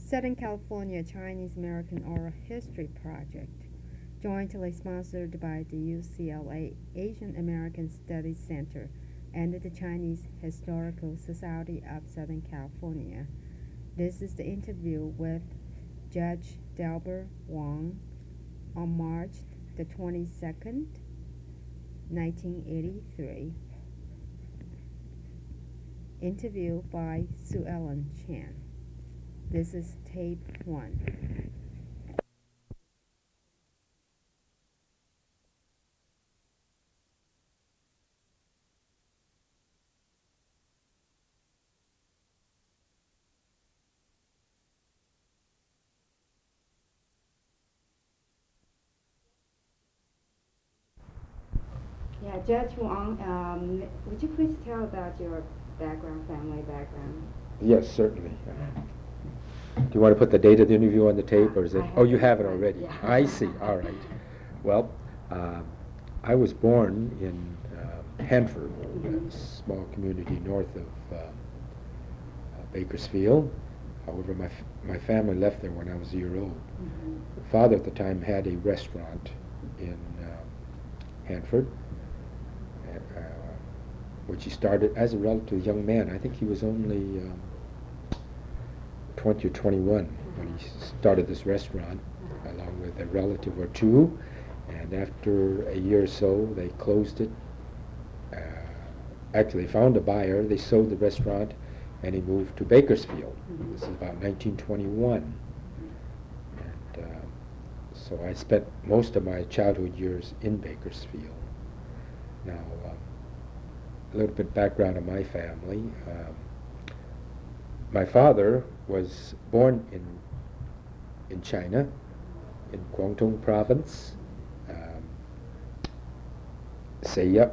Southern California Chinese American Oral History Project, jointly sponsored by the UCLA Asian American Studies Center and the Chinese Historical Society of Southern California. This is the interview with Judge Delbert Wong on March the 22nd, 1983. Interview by Sue Ellen Chan. This is tape 1. Yeah, Judge Wong, would you please tell about your family background? Yes, certainly. Do you want to put the date of the interview on the tape, or is it? Oh, you have it already. Yeah. I see. All right. Well, I was born in Hanford, a small community north of Bakersfield. However, my family left there when I was a year old. Mm-hmm. Father at the time had a restaurant in Hanford, which he started as a relatively young man. I think he was only 20 or 21 when he started this restaurant, along with a relative or two. And after a year or so, they closed it. Actually, they found a buyer. They sold the restaurant, and he moved to Bakersfield. Mm-hmm. This is about 1921. And so I spent most of my childhood years in Bakersfield. Now, a little bit background on my family. My father was born in China, in Guangdong province, Seiya,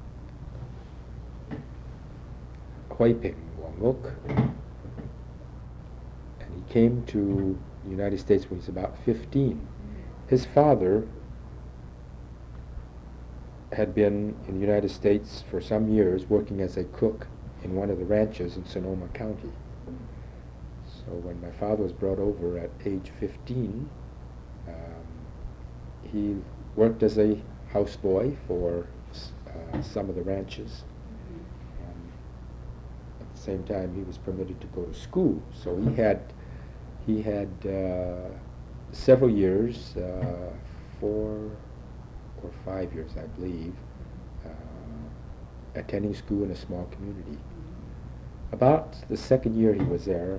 Huiping, Guanguk, and he came to the United States when he was about 15. His father had been in the United States for some years working as a cook in one of the ranches in Sonoma County. So when my father was brought over at age 15, he worked as a houseboy for some of the ranches. And at the same time, he was permitted to go to school. So he had several years, 4 or 5 years, I believe, attending school in a small community. About the second year he was there,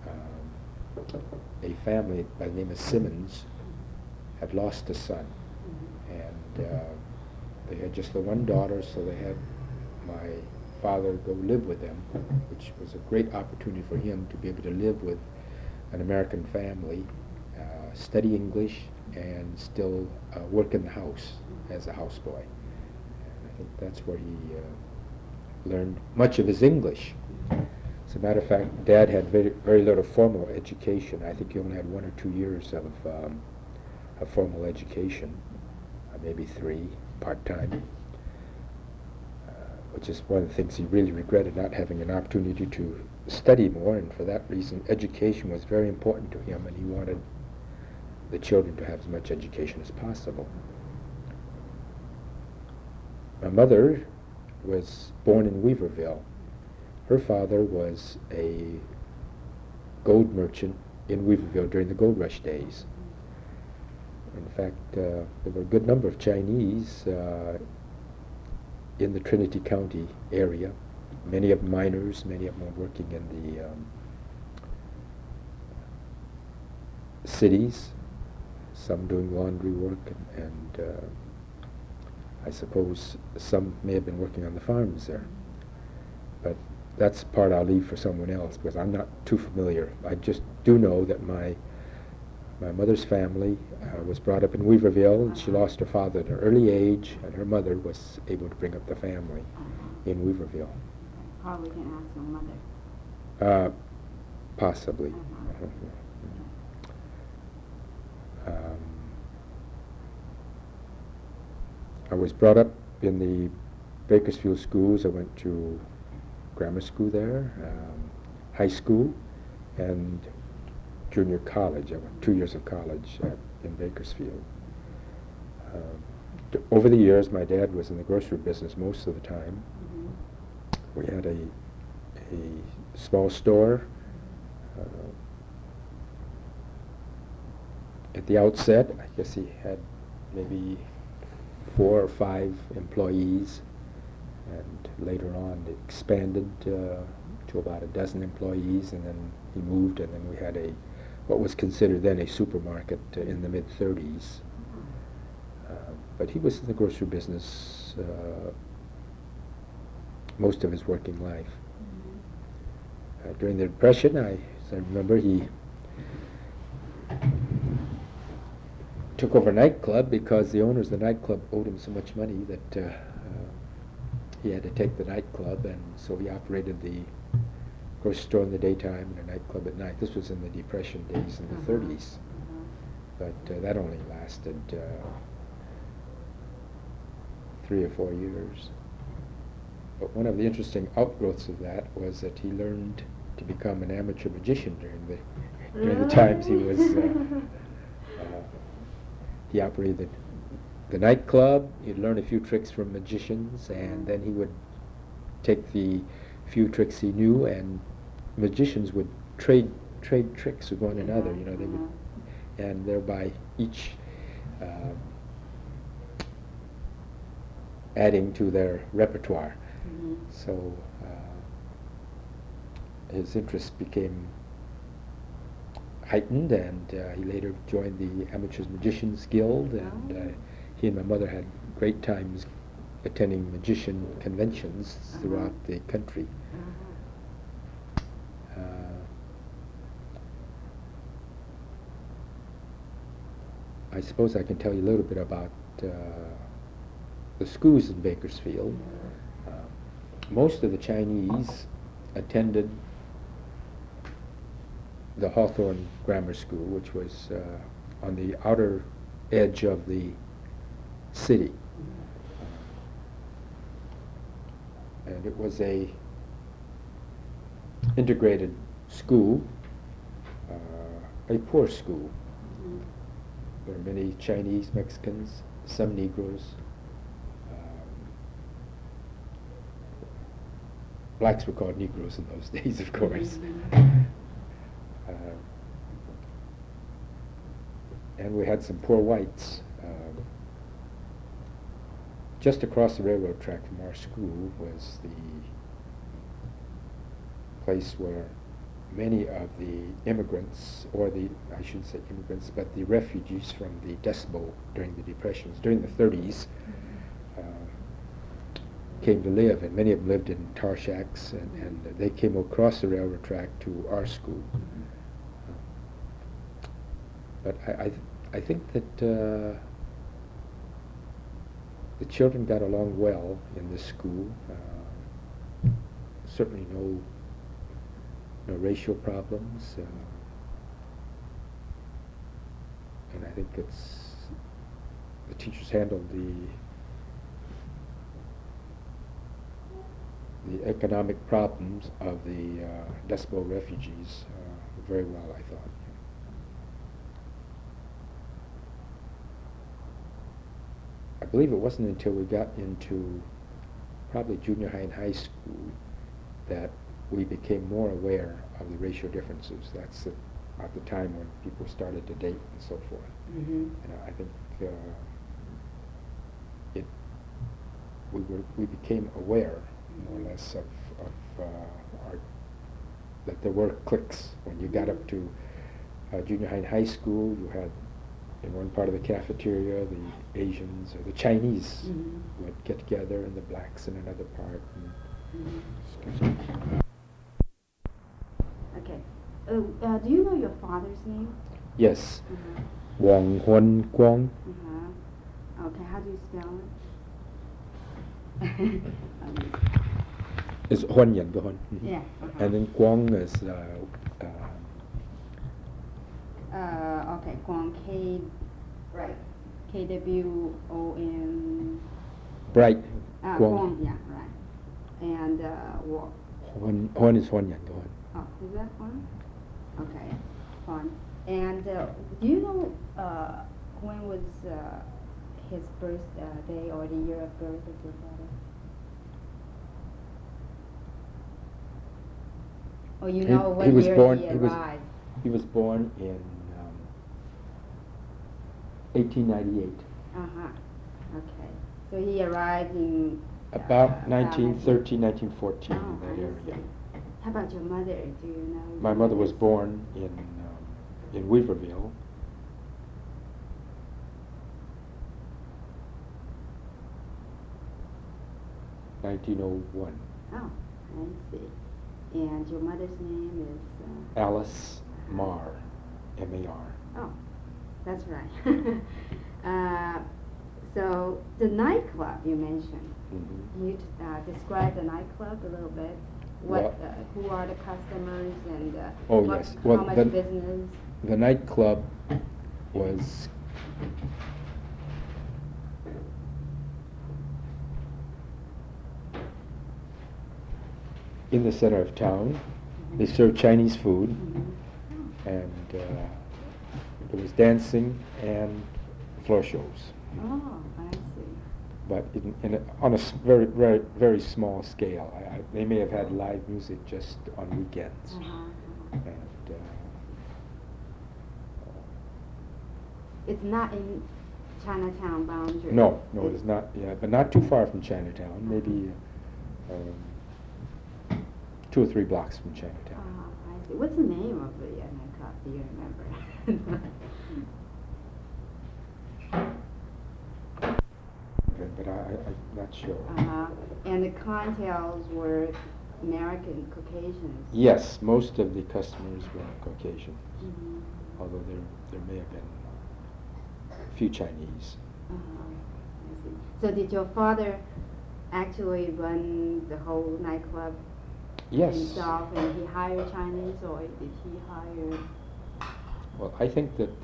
a family by the name of Simmons had lost a son, and they had just the one daughter, so they had my father go live with them, which was a great opportunity for him to be able to live with an American family, study English, and still work in the house as a houseboy. And I think that's where he learned much of his English. As a matter of fact, Dad had very little formal education. I think he only had 1 or 2 years of formal education, maybe 3 part-time, which is one of the things he really regretted, not having an opportunity to study more, and for that reason education was very important to him, and he wanted the children to have as much education as possible. My mother was born in Weaverville. Her father was a gold merchant in Weaverville during the gold rush days. In fact, there were a good number of Chinese in the Trinity County area, many of them miners, many of them were working in the cities, some doing laundry work, and I suppose some may have been working on the farms there. But that's the part I'll leave for someone else, because I'm not too familiar. I just do know that my mother's family was brought up in Weaverville, and she lost her father at an early age, and her mother was able to bring up the family in Weaverville. Probably can ask your mother. Possibly. I was brought up in the Bakersfield schools. I went to grammar school there, high school, and junior college. I went 2 years of college in Bakersfield. Over the years, my dad was in the grocery business most of the time. We had a small store. At the outset, I guess he had maybe 4 or 5 employees, and later on it expanded to about a dozen employees, and then he moved, and then we had what was considered then a supermarket in the mid-30s. But he was in the grocery business most of his working life. During the Depression, as I remember, he took over a nightclub because the owners of the nightclub owed him so much money that he had to take the nightclub, and so he operated the grocery store in the daytime and a nightclub at night. This was in the Depression days in the 30s, but that only lasted 3 or 4 years. But one of the interesting outgrowths of that was that he learned to become an amateur magician during the times he was he operated the nightclub. He'd learn a few tricks from magicians, and then he would take the few tricks he knew, and magicians would trade tricks with one another. You know, they would, and thereby each adding to their repertoire. So his interest became heightened, and he later joined the Amateurs Magicians Guild, and he and my mother had great times attending magician conventions throughout the country. I suppose I can tell you a little bit about the schools in Bakersfield. Most of the Chinese attended the Hawthorne Grammar School, which was on the outer edge of the city. And it was a integrated school, a poor school. There were many Chinese, Mexicans, some Negroes. Blacks were called Negroes in those days, of course. And we had some poor whites. Just across the railroad track from our school was the place where many of the immigrants, or I shouldn't say immigrants, but the refugees from the Dust Bowl during the Depressions, during the 30s, came to live, and many of them lived in tar shacks, and they came across the railroad track to our school. But I think that the children got along well in this school. Certainly no racial problems, and I think the teachers handled the economic problems of the Dust Bowl refugees very well, I thought. I believe it wasn't until we got into probably junior high and high school that we became more aware of the racial differences. That's about the time when people started to date and so forth. And I think we became aware, more or less, of that there were cliques. When you got up to junior high and high school, you had in one part of the cafeteria the Asians or the Chinese would get together, and the blacks in another part. Excuse me. Okay. Do you know your father's name? Yes. Wang Huan Guang. Okay, how do you spell it? It's Huan Yan Huan. Yeah. And then Guang is okay, Guang, right. KWON. Bright. Guang, yeah, right. And Huan is Huan Yan Huan. Oh, is that one? Okay. fun. And do you know when was his birthday or the year of birth of your father? Or you know what was year born. he He was arrived? he was born in 1898. Uh-huh. Okay. So he arrived in About 1913. 1913, 1914, Oh, in that I area. see. How about your mother? Do you know? My mother was born in Weaverville. (1901). Oh, I see. And your mother's name is? Alice Marr, M-A-R. Oh, that's right. So the nightclub you mentioned, Mhm. can you describe the nightclub a little bit? Well- Who are the customers and Oh, what, yes. how Well, much the- business? The nightclub was in the center of town. They served Chinese food, Mhm. and there was dancing and floor shows, Oh, I see. but on a very, very, very small scale. They may have had live music just on weekends, Uh-huh. and It's not in Chinatown boundary. no, it is not. Yeah, but not too far from Chinatown. Maybe 2 or 3 blocks from Chinatown. I see. What's the name of the nightclub? Do you remember? But I'm not sure. Uh-huh. And the clientels were American Caucasians. Yes, most of the customers were Caucasian, Mhm. although there may have been a few Chinese. Uh-huh. I see. So did your father actually run the whole nightclub Yes. himself, and he hired Chinese, or did he hire? Well, I think that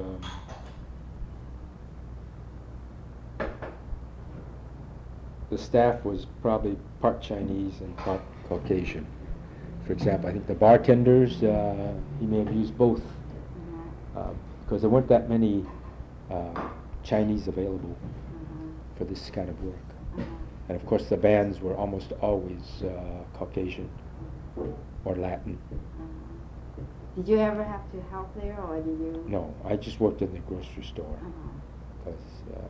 the staff was probably part Chinese and part Caucasian. For example, I think the bartenders, he may have used both, because there weren't that many Chinese available for this kind of work. And of course the bands were almost always Caucasian or Latin. Did you ever have to help there, or did you? No, I just worked in the grocery store, Uh-huh. because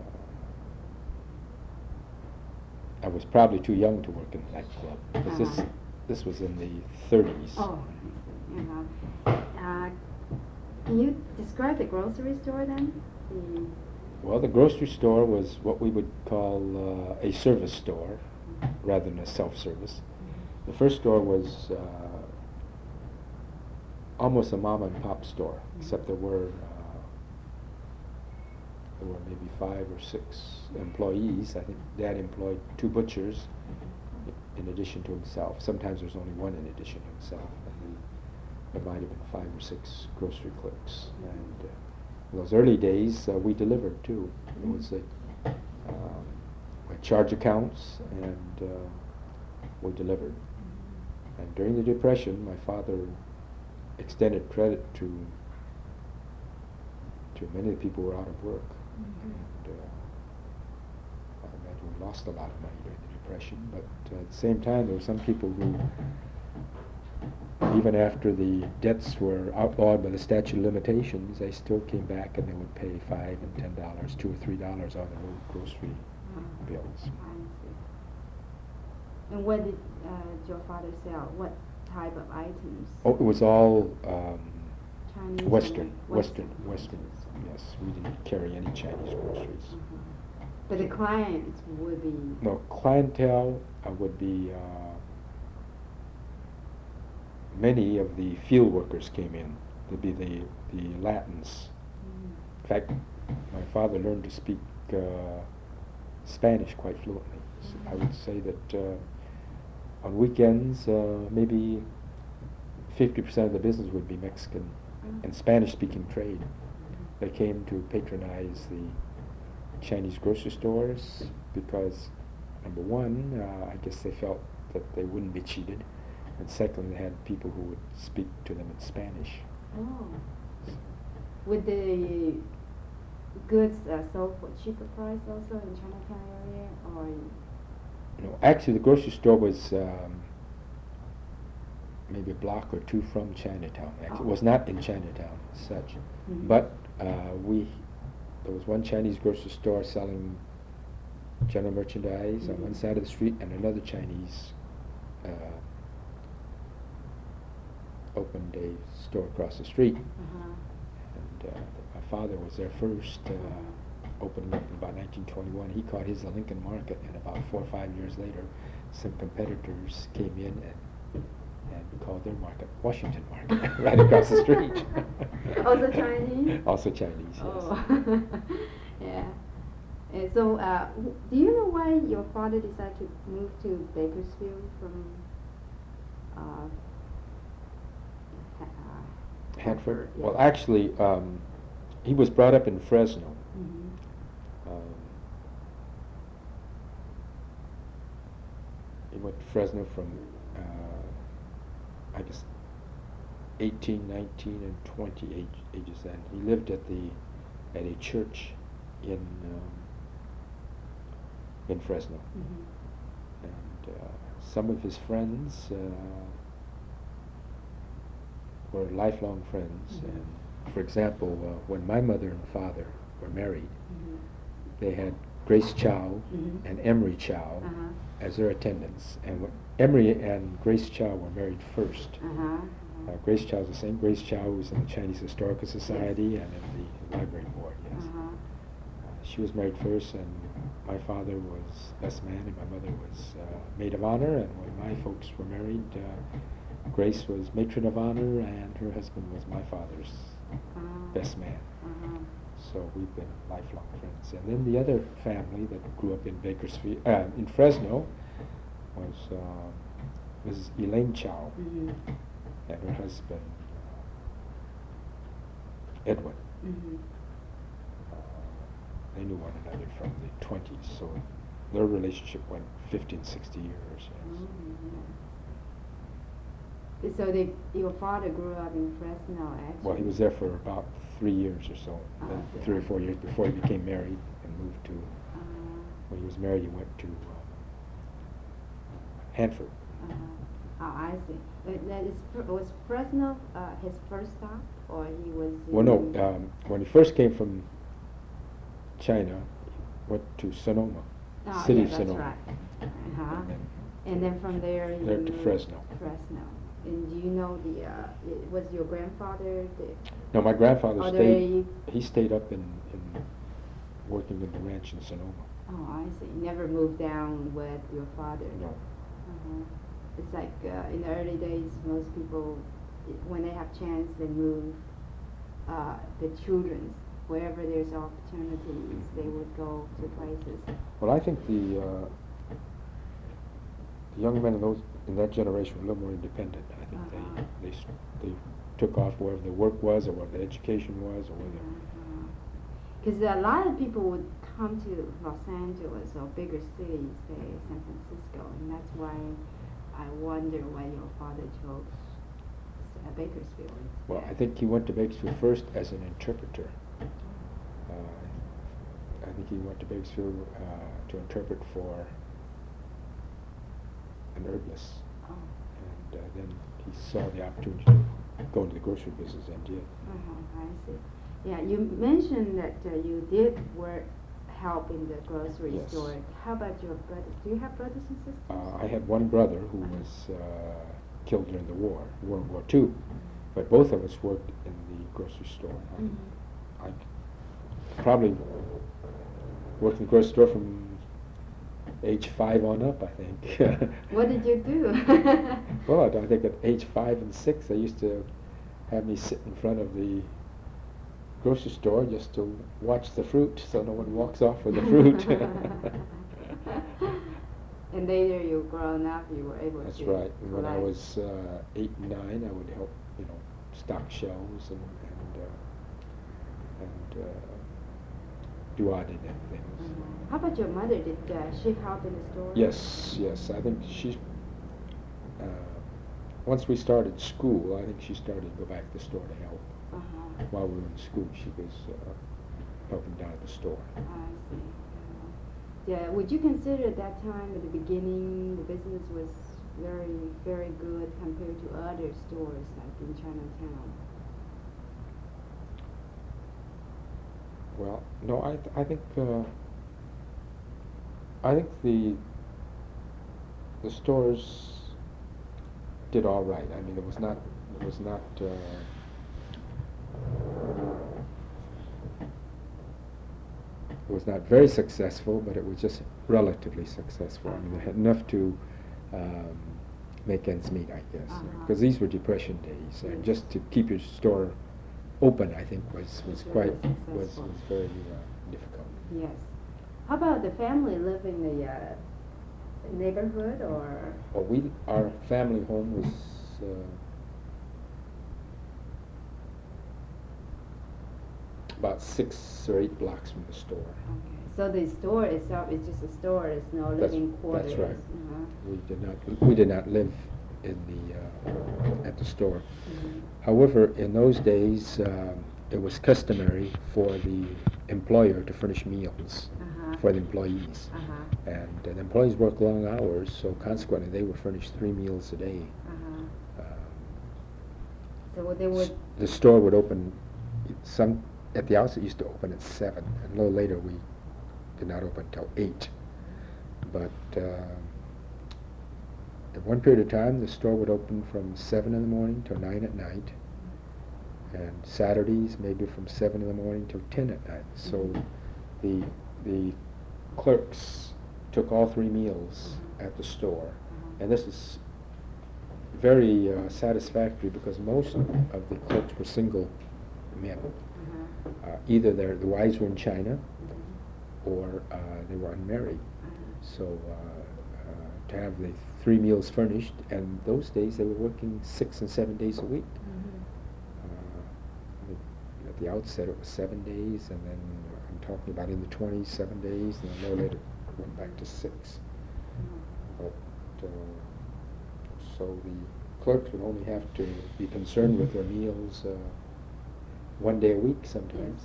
I was probably too young to work in the nightclub, because this was in the 30s. Oh, I see. Can you describe the grocery store then? Well, the grocery store was what we would call a service store rather than a self-service. The first store was almost a mom and pop store, except there were maybe 5 or 6 employees. I think Dad employed 2 butchers in addition to himself. Sometimes there's only one in addition to himself, and there might have been 5 or 6 grocery clerks. And in those early days, we delivered too. It was like charge accounts, and we delivered. And during the Depression, my father extended credit to many of the people who were out of work. And I imagine we lost a lot of money during the Depression, but at the same time there were some people who, even after the debts were outlawed by the statute of limitations, they still came back and they would pay $5 and $10, $2 or $3 on their old grocery bills. I see. And what did your father sell? What type of items? Oh, it was all Chinese? Western. Items. Yes, we didn't carry any Chinese groceries. But the clients would be. No, clientele would be many of the field workers came in. They'd be the Latins. In fact, my father learned to speak Spanish quite fluently. So I would say that on weekends, maybe 50% of the business would be Mexican and Spanish-speaking trade. They came to patronize the Chinese grocery stores because, number one, I guess they felt that they wouldn't be cheated, and secondly, they had people who would speak to them in Spanish. Oh. Would the goods sold for cheaper price also in Chinatown area, or? No, actually, the grocery store was maybe a block or two from Chinatown. Actually, it was not in Chinatown as such, Mhm. but there was one Chinese grocery store selling general merchandise on one Mhm. side of the street, and another Chinese opened a store across the street. Uh-huh. And my father was there first, opening up in about 1921. He caught his at Lincoln Market, and about 4 or 5 years later, some competitors came in and called their market Washington Market, right across the street. Also Chinese? Also Chinese, yes. Oh, yeah. And so, do you know why your father decided to move to Bakersfield from uh, Hanford? Yeah. Well, actually, he was brought up in Fresno. Mhm. He went to Fresno from, I guess, 18, 19, and 20 ages then. He lived at a church in Fresno. Mhm. And some of his friends were lifelong friends. Mhm. And for example, when my mother and father were married, Mhm. they had Grace Chow Mhm. and Emery Chow Uh-huh. as their attendants. And when Emery and Grace Chow were married first. Uh-huh. Grace Chow is the same Grace Chow who's in the Chinese Historical Society and in the Library Board, yes. Uh-huh. She was married first, and my father was best man, and my mother was maid of honor. And when my folks were married, Grace was matron of honor, and her husband was my father's best man. Uh-huh. So we've been lifelong friends. And then the other family that grew up in Bakersfield, in Fresno, was Mrs. Elaine Chow Mhm. and her husband Edwin. Mhm. They knew one another from the 20s, so their relationship went 15, 60 years. Yes. Mhm. So your father grew up in Fresno, actually? Well, he was there for about 3 years or so, then Okay. 3 or 4 years before he became married and moved to. When he was married, he went to Hanford. Oh, I see. Was Fresno his first stop, or he was? Well, no. When he first came from China, he went to Sonoma, city yeah, of that's Sonoma. right. Uh-huh. And And then from there you there to moved Fresno. Fresno. And do you know was your grandfather No, my grandfather Are stayed. He stayed up in working in the ranch in Sonoma. Oh, I see. Never moved down with your father. No. Uh-huh. It's like in the early days, most people, when they have chance, they move the children. Wherever there's opportunities, they would go to places. Well, I think the young men in that generation were a little more independent. I think Uh-huh. they took off wherever the work was, or wherever the education was, or whether. Because a lot of people would come to Los Angeles or bigger cities, say San Francisco, and that's why I wonder why your father chose Bakersfield instead. Well, I think he went to Bakersfield first as an interpreter. I think he went to Bakersfield to interpret for an herbalist. Oh. And then he saw the opportunity to go into the grocery business and did. I see. Yeah, you mentioned that you did help in the grocery Yes. store. How about your brothers? Do you have brothers and sisters? I had one brother who was killed during the war, World War II, but both of us worked in the grocery store. I probably worked in the grocery store from age 5 on up, I think. What did you do? Well, I think at age 5 and 6, they used to have me sit in front of the grocery store just to watch the fruit so no one walks off with the fruit. And later you grown up, you were able That's to right. And when I collect. was 8 and 9, I would help, stock shelves and do odd and end things. How about your mother? Did she help in the store? Yes. I think she. Once we started school, I think she started to go back to the store to help. Uh-huh. while we were in school, she was helping down at the store. I see. Yeah, would you consider at that time, at the beginning, the business was very, very good compared to other stores like in Chinatown? Well, no, I think the stores did all right. I mean, it was not very successful, but it was just relatively successful. I mean, they had enough to make ends meet, I guess, because these were Depression days, and just to keep your store open, I think, was very difficult. Yes. How about the family live in the neighborhood, or? Well, our family home was about 6 or 8 blocks from the store. Okay. So the store itself is just a store. It's no living quarters. That's right. Uh-huh. We did not live in at the store. However, in those days, it was customary for the employer to furnish meals for the employees. And the employees worked long hours, so consequently they were furnished 3 meals a day. So they would... The store would open, at the outset used to open at 7, and a little later we did not open until 8. But at one period of time, the store would open from 7 in the morning till 9 at night, and Saturdays maybe from 7 in the morning till 10 at night. So the clerks took all 3 meals at the store, and this is very satisfactory because most of the clerks were single men. Either the wives were in China, or they were unmarried. So to have the 3 meals furnished, and those days they were working 6 and 7 days a week. At the outset it was 7 days, and then I'm talking about in the 20s, 7 days, and then a little later it went back to 6. But so the clerks would only have to be concerned with their meals 1 day a week sometimes.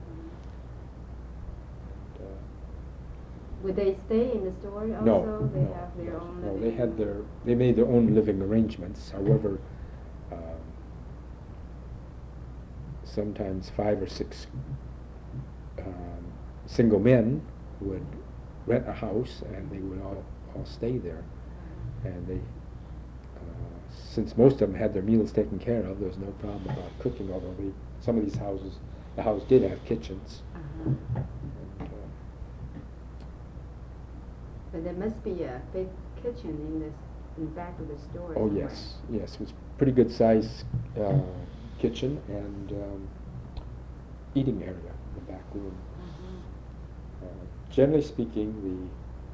Would they stay in the store also? No, they have their own living? No, they made their own living arrangements. However, sometimes 5 or 6 single men would rent a house, and they would all stay there. And they, since most of them had their meals taken care of, there was no problem about cooking. Although some of these houses, the house did have kitchens. But there must be a big kitchen in the back of the store. Oh somewhere. yes, it was pretty good size kitchen and eating area in the back room. Generally speaking,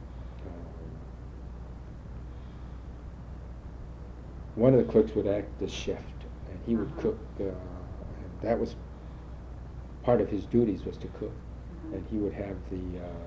one of the clerks would act as chef, and he would cook. And that was part of his duties, was to cook, and he would have the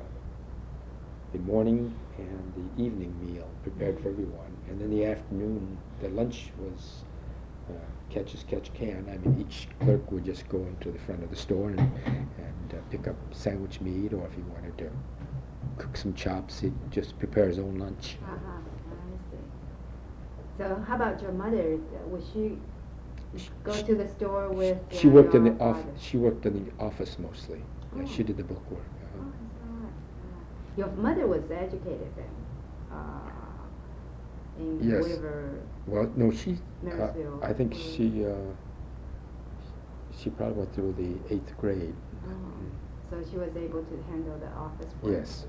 morning and the evening meal prepared for everyone, and then the afternoon, the lunch was catch as catch can. I mean, each clerk would just go into the front of the store and pick up sandwich meat, or if he wanted to cook some chops, he'd just prepare his own lunch. I see. So how about your mother? Was she go to the store with She worked in your the office. father? She worked in the office mostly. Yeah, she did the bookwork. Oh, that's right. Your mother was educated then, in Yes. whatever. Well, no, she. Marysville. I think she probably went through the 8th grade. Oh, so she was able to handle the office work. Yes.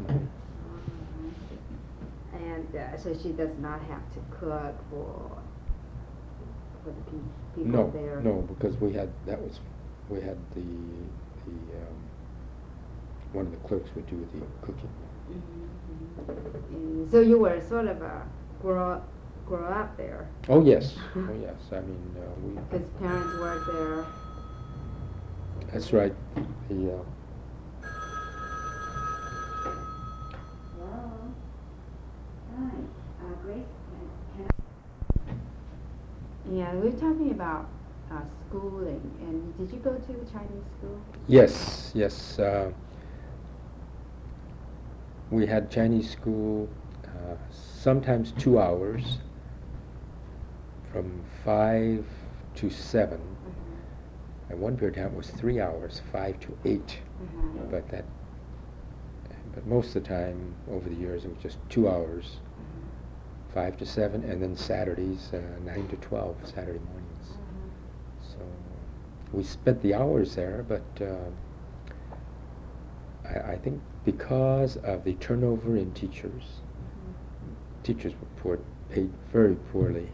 And so she does not have to cook for the people there. No, because we had the one of the clerks would do the cooking. And so you were sort of grow up there. Oh yes, oh yes. I mean, we. His parents worked there. That's right. Hello. Hi, Grace. Yeah, we're talking about schooling. And did you go to Chinese school? Yes, yes. We had Chinese school, sometimes 2 hours, from 5 to 7. Uh-huh. At one period of time, it was 3 hours, 5 to 8. Uh-huh. But most of the time, over the years, it was just 2 hours, 5 to 7, and then Saturdays, 9 to 12, Saturday mornings. Uh-huh. So we spent the hours there, but I think because of the turnover in teachers, teachers were paid very poorly.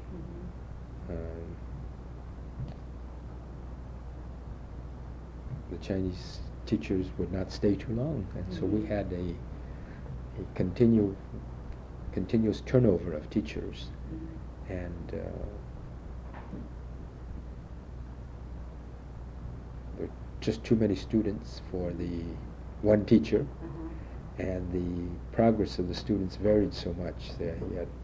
The Chinese teachers would not stay too long, and so we had a continuous turnover of teachers, and there were just too many students for the one teacher, and the progress of the students varied so much. You had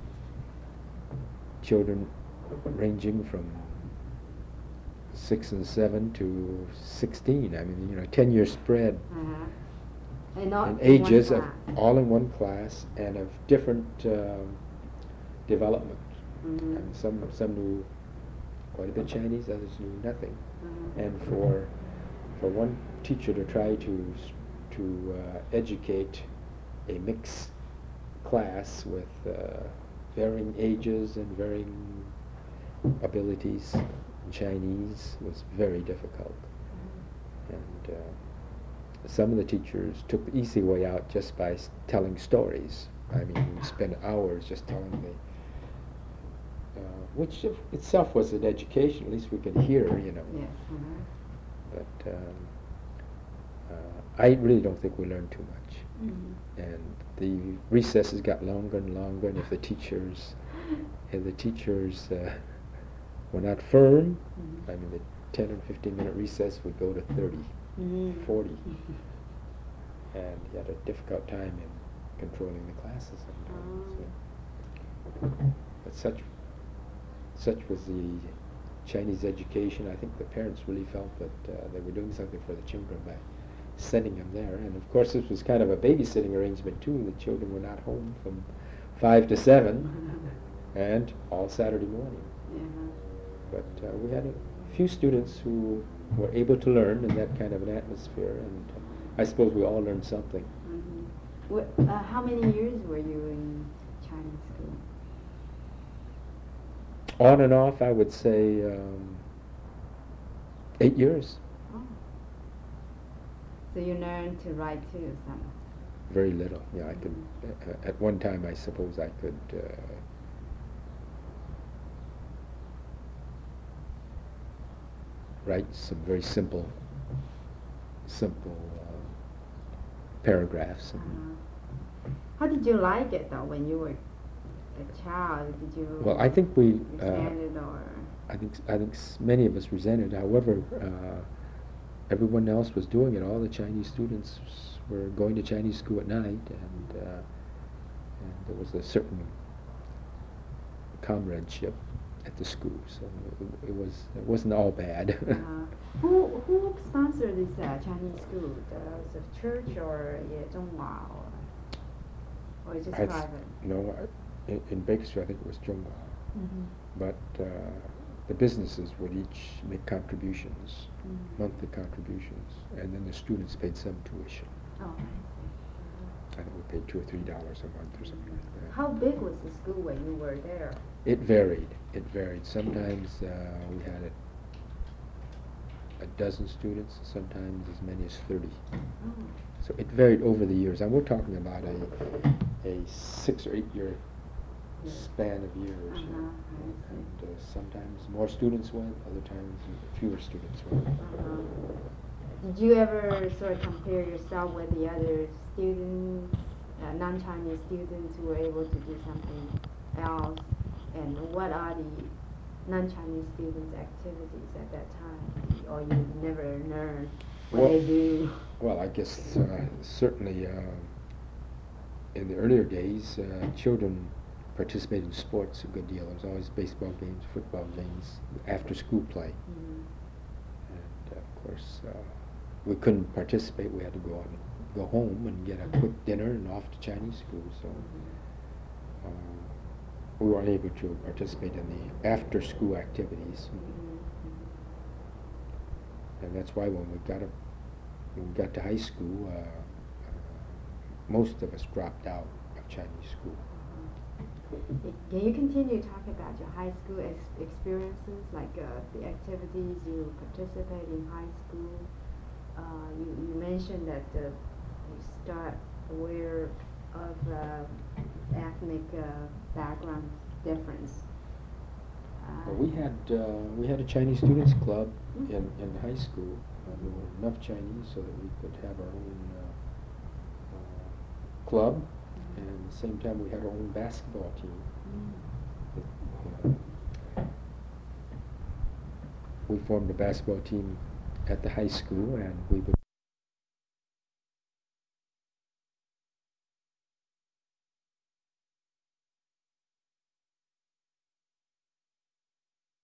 children ranging from 6 and 7 to 16. I mean, 10-year spread. And not And in one ages of class. all in one class and of different development. And some knew quite a bit Chinese, others knew nothing. And for one teacher to try to educate a mixed class with varying ages and varying abilities in Chinese was very difficult. And some of the teachers took the easy way out just by telling stories. I mean, we spent hours just telling which itself was an education. At least we could hear, Yes. But I really don't think we learned too much. And the recesses got longer and longer, and if the teachers were not firm, I mean, the 10 and 15-minute recess would go to 30, 40. And you had a difficult time in controlling the classes sometimes. But such was the Chinese education. I think the parents really felt that they were doing something for the children by sending them there. And of course, this was kind of a babysitting arrangement too. The children were not home from 5 to 7 and all Saturday morning. But we had a few students who were able to learn in that kind of an atmosphere, and I suppose we all learned something. How many years were you in Chinese school? On and off, I would say 8 years. Oh. So you learned to write too, some? Very little. Yeah, I could. At one time, I suppose I could. Write some very simple paragraphs. How did you like it though when you were a child? Did you? Well, I think we. Resent it or? I think many of us resented. However, everyone else was doing it. All the Chinese students were going to Chinese school at night, and there was a certain comradeship at the school. So it wasn't all bad. Who sponsored this Chinese school? The church or Zhonghua or just private? No, in Bakersfield I think it was Zhonghua. But the businesses would each make contributions, monthly contributions, and then the students paid some tuition. Oh, I think we paid $2 or $3 a month or something like that. How big was the school when you were there? It varied. Sometimes we had a dozen students, sometimes as many as 30. So it varied over the years. And we're talking about a 6 or 8 year span of years. And sometimes more students went, other times fewer students went. Did you ever sort of compare yourself with the other students, non-Chinese students who were able to do something else? And what are the non-Chinese students' activities at that time? Or you never learned what they do? Well, I guess certainly in the earlier days, children participated in sports a good deal. There was always baseball games, football games, after-school play. And of course, we couldn't participate. We had to go home and get a quick dinner and off to Chinese school. So we weren't able to participate in the after-school activities. And that's why when we got to high school, most of us dropped out of Chinese school. Can you continue to talk about your high school experiences, like the activities you participate in high school? You mentioned that you start aware of ethnic background difference. Well, we had a Chinese students club in high school. There were enough Chinese so that we could have our own club, and at the same time we had our own basketball team. We formed a basketball team at the high school, and we would